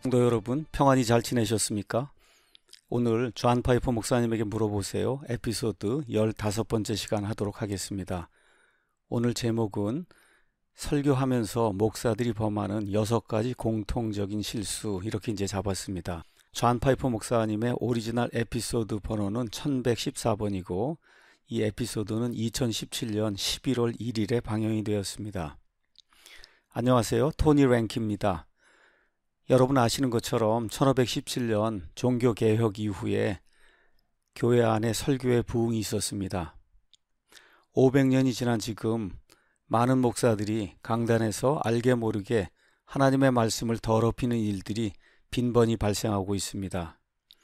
성도 여러분, 평안히 잘 지내셨습니까? 오늘 존 파이퍼 목사님에게 물어보세요. 에피소드 15번째 시간 하도록 하겠습니다. 오늘 제목은 설교하면서 목사들이 범하는 6가지 공통적인 실수, 이렇게 이제 잡았습니다. 존 파이퍼 목사님의 오리지널 에피소드 번호는 1114번이고 이 에피소드는 2017년 11월 1일에 방영이 되었습니다. 안녕하세요. 토니 랭키입니다. 여러분 아시는 것처럼 1517년 종교개혁 이후에 교회 안에 설교의 부흥이 있었습니다. 500년이 지난 지금 많은 목사들이 강단에서 알게 모르게 하나님의 말씀을 더럽히는 일들이 빈번히 발생하고 있습니다.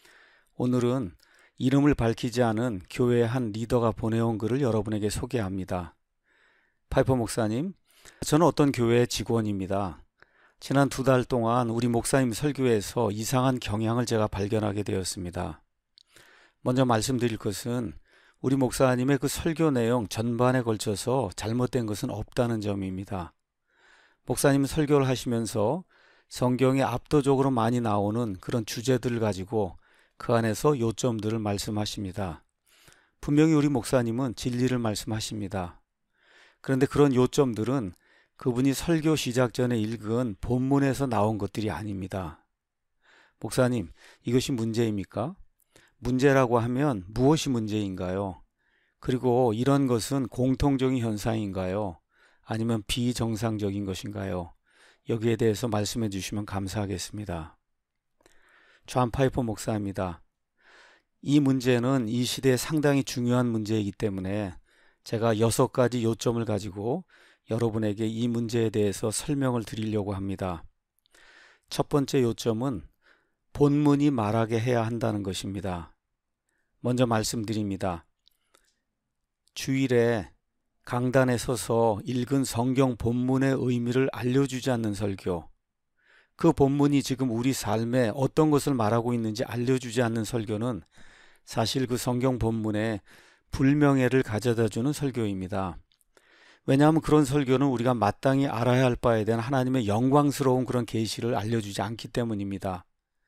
오늘은 이름을 밝히지 않은 교회의 한 리더가 보내온 글을 여러분에게 소개합니다. 파이퍼 목사님, 저는 어떤 교회의 직원입니다. 지난 2달 동안 우리 목사님 설교에서 이상한 경향을 제가 발견하게 되었습니다. 먼저 말씀드릴 것은 우리 목사님의 그 설교 내용 전반에 걸쳐서 잘못된 것은 없다는 점입니다. 목사님 설교를 하시면서 성경에 압도적으로 많이 나오는 그런 주제들을 가지고 그 안에서 요점들을 말씀하십니다. 분명히 우리 목사님은 진리를 말씀하십니다. 그런데 그런 요점들은 그분이 설교 시작 전에 읽은 본문에서 나온 것들이 아닙니다. 목사님, 이것이 문제입니까? 문제라고 하면 무엇이 문제인가요? 그리고 이런 것은 공통적인 현상인가요? 아니면 비정상적인 것인가요? 여기에 대해서 말씀해 주시면 감사하겠습니다. 존 파이퍼 목사입니다. 이 문제는 이 시대에 상당히 중요한 문제이기 때문에 제가 6가지 요점을 가지고 여러분에게 이 문제에 대해서 설명을 드리려고 합니다. 첫 번째 요점은 본문이 말하게 해야 한다는 것입니다. 먼저 말씀드립니다. 주일에 강단에 서서 읽은 성경 본문의 의미를 알려주지 않는 설교, 그 본문이 지금 우리 삶에 어떤 것을 말하고 있는지 알려주지 않는 설교는 사실 그 성경 본문에 불명예를 가져다주는 설교입니다. 왜냐하면 그런 설교는 우리가 마땅히 알아야 할 바에 대한 하나님의 영광스러운 그런 계시를 알려주지 않기 때문입니다.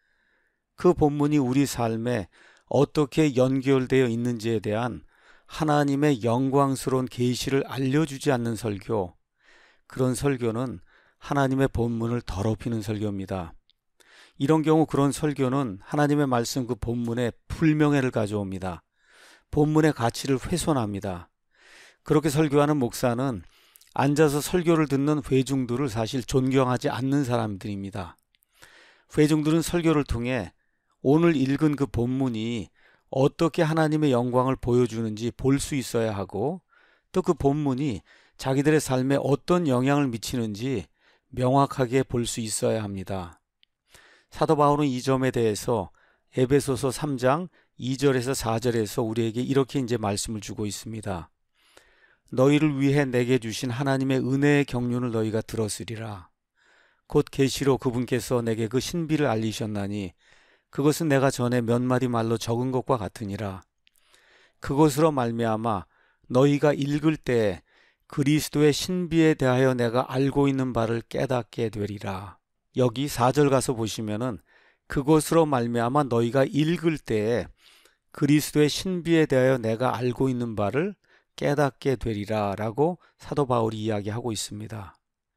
그 본문이 우리 삶에 어떻게 연결되어 있는지에 대한 하나님의 영광스러운 계시를 알려주지 않는 설교, 그런 설교는 하나님의 본문을 더럽히는 설교입니다. 이런 경우 그런 설교는 하나님의 말씀 그 본문에 불명예를 가져옵니다. 본문의 가치를 훼손합니다. 그렇게 설교하는 목사는 앉아서 설교를 듣는 회중들을 사실 존경하지 않는 사람들입니다. 회중들은 설교를 통해 오늘 읽은 그 본문이 어떻게 하나님의 영광을 보여주는지 볼 수 있어야 하고, 또 그 본문이 자기들의 삶에 어떤 영향을 미치는지 명확하게 볼 수 있어야 합니다. 사도 바울은 이 점에 대해서 에베소서 3장 2절에서 4절에서 우리에게 이렇게 이제 말씀을 주고 있습니다. 너희를 위해 내게 주신 하나님의 은혜의 경륜을 너희가 들었으리라. 곧 계시로 그분께서 내게 그 신비를 알리셨나니 그것은 내가 전에 몇 마디 말로 적은 것과 같으니라. 그것으로 말미암아 너희가 읽을 때 그리스도의 신비에 대하여 내가 알고 있는 바를 깨닫게 되리라. 여기 4절 가서 보시면은 그것으로 말미암아 너희가 읽을 때 그리스도의 신비에 대하여 내가 알고 있는 바를 깨닫게 되리라 라고 사도 바울이 이야기하고 있습니다.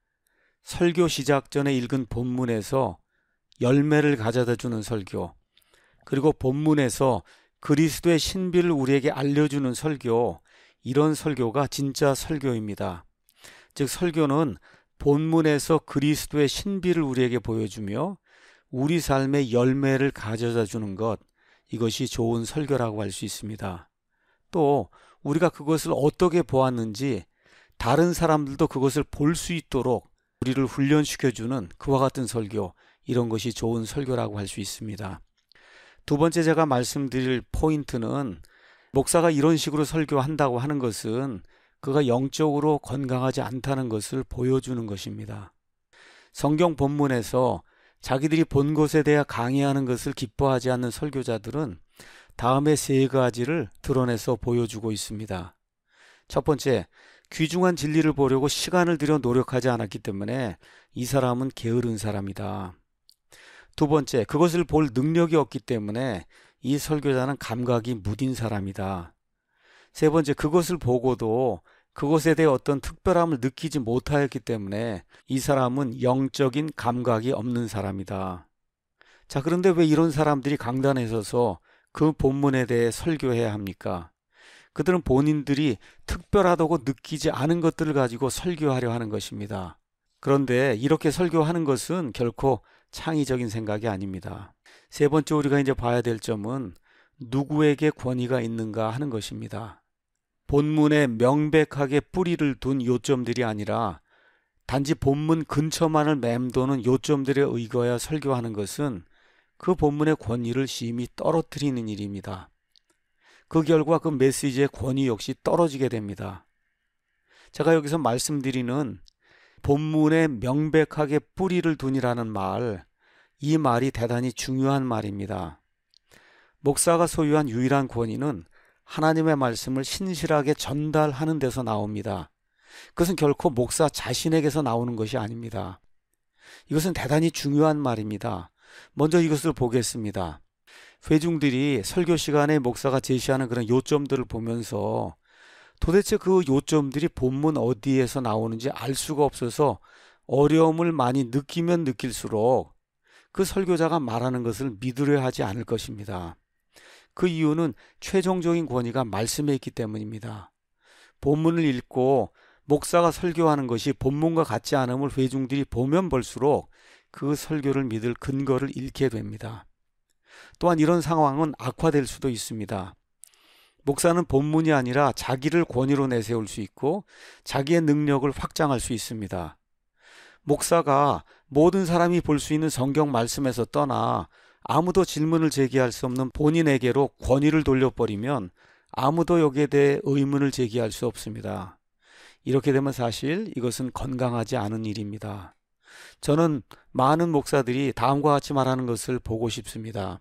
설교 시작 전에 읽은 본문에서 열매를 가져다 주는 설교, 그리고 본문에서 그리스도의 신비를 우리에게 알려주는 설교, 이런 설교가 진짜 설교입니다. 즉 설교는 본문에서 그리스도의 신비를 우리에게 보여주며 우리 삶의 열매를 가져다 주는 것, 이것이 좋은 설교라고 할 수 있습니다. 또 우리가 그것을 어떻게 보았는지 다른 사람들도 그것을 볼 수 있도록 우리를 훈련시켜주는 그와 같은 설교, 이런 것이 좋은 설교라고 할 수 있습니다. 두 번째 제가 말씀드릴 포인트는 목사가 이런 식으로 설교한다고 하는 것은 그가 영적으로 건강하지 않다는 것을 보여주는 것입니다. 성경 본문에서 자기들이 본 것에 대해 강의하는 것을 기뻐하지 않는 설교자들은 다음에 3가지를 드러내서 보여주고 있습니다. 첫 번째, 귀중한 진리를 보려고 시간을 들여 노력하지 않았기 때문에 이 사람은 게으른 사람이다. 두 번째, 그것을 볼 능력이 없기 때문에 이 설교자는 감각이 무딘 사람이다. 세 번째, 그것을 보고도 그것에 대해 어떤 특별함을 느끼지 못하였기 때문에 이 사람은 영적인 감각이 없는 사람이다. 자, 그런데 왜 이런 사람들이 강단에 서서 그 본문에 대해 설교해야 합니까? 그들은 본인들이 특별하다고 느끼지 않은 것들을 가지고 설교하려 하는 것입니다. 그런데 이렇게 설교하는 것은 결코 창의적인 생각이 아닙니다. 세 번째, 우리가 이제 봐야 될 점은 누구에게 권위가 있는가 하는 것입니다. 본문에 명백하게 뿌리를 둔 요점들이 아니라 단지 본문 근처만을 맴도는 요점들에 의거하여 설교하는 것은 그 본문의 권위를 심히 떨어뜨리는 일입니다. 그 결과 그 메시지의 권위 역시 떨어지게 됩니다. 제가 여기서 말씀드리는 본문에 명백하게 뿌리를 둔이라는 말, 이 말이 대단히 중요한 말입니다. 목사가 소유한 유일한 권위는 하나님의 말씀을 신실하게 전달하는 데서 나옵니다. 그것은 결코 목사 자신에게서 나오는 것이 아닙니다. 이것은 대단히 중요한 말입니다. 먼저 이것을 보겠습니다. 회중들이 설교 시간에 목사가 제시하는 그런 요점들을 보면서 도대체 그 요점들이 본문 어디에서 나오는지 알 수가 없어서 어려움을 많이 느끼면 느낄수록 그 설교자가 말하는 것을 믿으려 하지 않을 것입니다. 그 이유는 최종적인 권위가 말씀에 있기 때문입니다. 본문을 읽고 목사가 설교하는 것이 본문과 같지 않음을 회중들이 보면 볼수록 그 설교를 믿을 근거를 잃게 됩니다. 또한 이런 상황은 악화될 수도 있습니다. 목사는 본문이 아니라 자기를 권위로 내세울 수 있고 자기의 능력을 확장할 수 있습니다. 목사가 모든 사람이 볼 수 있는 성경 말씀에서 떠나 아무도 질문을 제기할 수 없는 본인에게로 권위를 돌려버리면 아무도 여기에 대해 의문을 제기할 수 없습니다. 이렇게 되면 사실 이것은 건강하지 않은 일입니다. 저는 많은 목사들이 다음과 같이 말하는 것을 보고 싶습니다.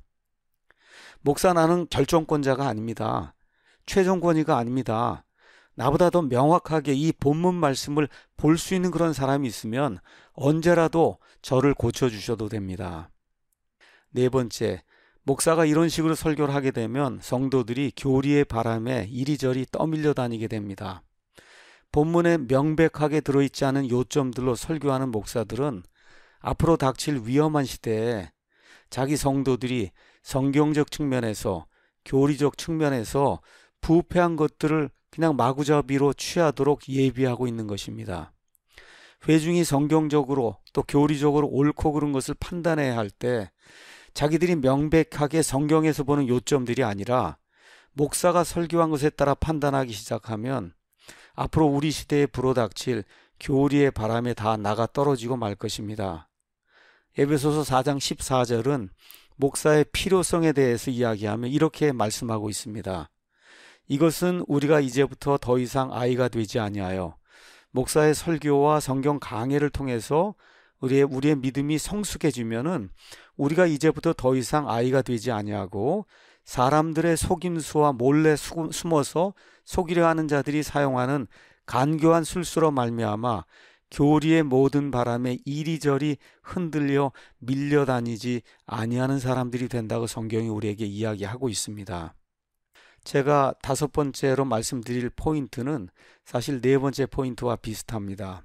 목사, 나는 결정권자가 아닙니다. 최종 권위가 아닙니다. 나보다 더 명확하게 이 본문 말씀을 볼 수 있는 그런 사람이 있으면 언제라도 저를 고쳐주셔도 됩니다. 네 번째, 목사가 이런 식으로 설교를 하게 되면 성도들이 교리의 바람에 이리저리 떠밀려 다니게 됩니다. 본문에 명백하게 들어있지 않은 요점들로 설교하는 목사들은 앞으로 닥칠 위험한 시대에 자기 성도들이 성경적 측면에서, 교리적 측면에서 부패한 것들을 그냥 마구잡이로 취하도록 예비하고 있는 것입니다. 회중이 성경적으로 또 교리적으로 옳고 그른 것을 판단해야 할 때 자기들이 명백하게 성경에서 보는 요점들이 아니라 목사가 설교한 것에 따라 판단하기 시작하면 앞으로 우리 시대에 불어닥칠 교리의 바람에 다 나가 떨어지고 말 것입니다. 에베소서 4장 14절은 목사의 필요성에 대해서 이야기하며 이렇게 말씀하고 있습니다. 이것은 우리가 이제부터 더 이상 아이가 되지 아니하여 목사의 설교와 성경 강해를 통해서 우리의 믿음이 성숙해지면은 우리가 이제부터 더 이상 아이가 되지 아니하고 사람들의 속임수와 몰래 숨어서 속이려 하는 자들이 사용하는 간교한 술수로 말미암아 교리의 모든 바람에 이리저리 흔들려 밀려다니지 아니하는 사람들이 된다고 성경이 우리에게 이야기하고 있습니다. 제가 다섯 번째로 말씀드릴 포인트는 사실 네 번째 포인트와 비슷합니다.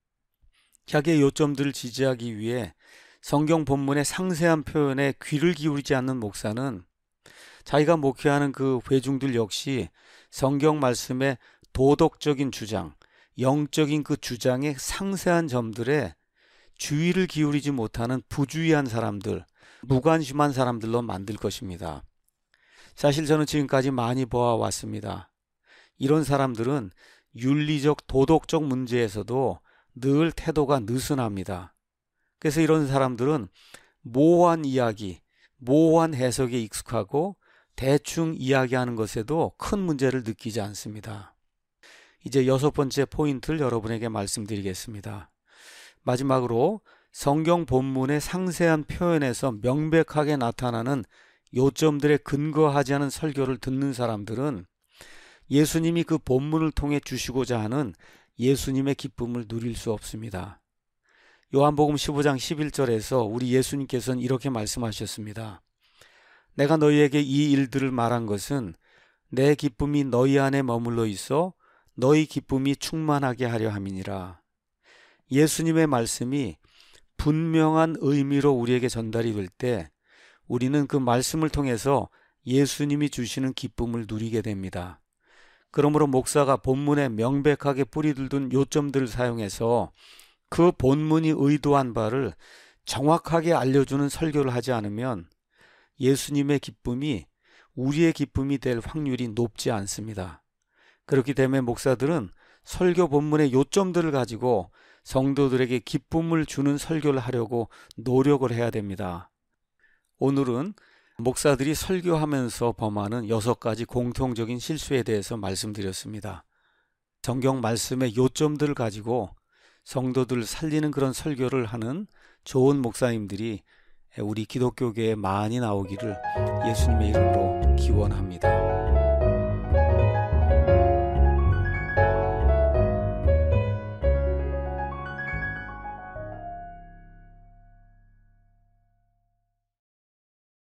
자기의 요점들을 지지하기 위해 성경 본문의 상세한 표현에 귀를 기울이지 않는 목사는 자기가 목회하는 그 회중들 역시 성경 말씀의 도덕적인 주장, 영적인 그 주장의 상세한 점들에 주의를 기울이지 못하는 부주의한 사람들, 무관심한 사람들로 만들 것입니다. 사실 저는 지금까지 많이 보아왔습니다. 이런 사람들은 윤리적, 도덕적 문제에서도 늘 태도가 느슨합니다. 그래서 이런 사람들은 모호한 이야기, 모호한 해석에 익숙하고 대충 이야기하는 것에도 큰 문제를 느끼지 않습니다. 이제 여섯 번째 포인트를 여러분에게 말씀드리겠습니다. 마지막으로 성경 본문의 상세한 표현에서 명백하게 나타나는 요점들에 근거하지 않은 설교를 듣는 사람들은 예수님이 그 본문을 통해 주시고자 하는 예수님의 기쁨을 누릴 수 없습니다. 요한복음 15장 11절에서 우리 예수님께서는 이렇게 말씀하셨습니다. 내가 너희에게 이 일들을 말한 것은 내 기쁨이 너희 안에 머물러 있어 너희 기쁨이 충만하게 하려 함이니라. 예수님의 말씀이 분명한 의미로 우리에게 전달이 될 때 우리는 그 말씀을 통해서 예수님이 주시는 기쁨을 누리게 됩니다. 그러므로 목사가 본문에 명백하게 뿌리를 둔 요점들을 사용해서 그 본문이 의도한 바를 정확하게 알려주는 설교를 하지 않으면 예수님의 기쁨이 우리의 기쁨이 될 확률이 높지 않습니다. 그렇기 때문에 목사들은 설교 본문의 요점들을 가지고 성도들에게 기쁨을 주는 설교를 하려고 노력을 해야 됩니다. 오늘은 목사들이 설교하면서 범하는 6가지 공통적인 실수에 대해서 말씀드렸습니다. 성경 말씀의 요점들을 가지고 성도들을 살리는 그런 설교를 하는 좋은 목사님들이 우리 기독교계에 많이 나오기를 예수님의 이름으로 기원합니다.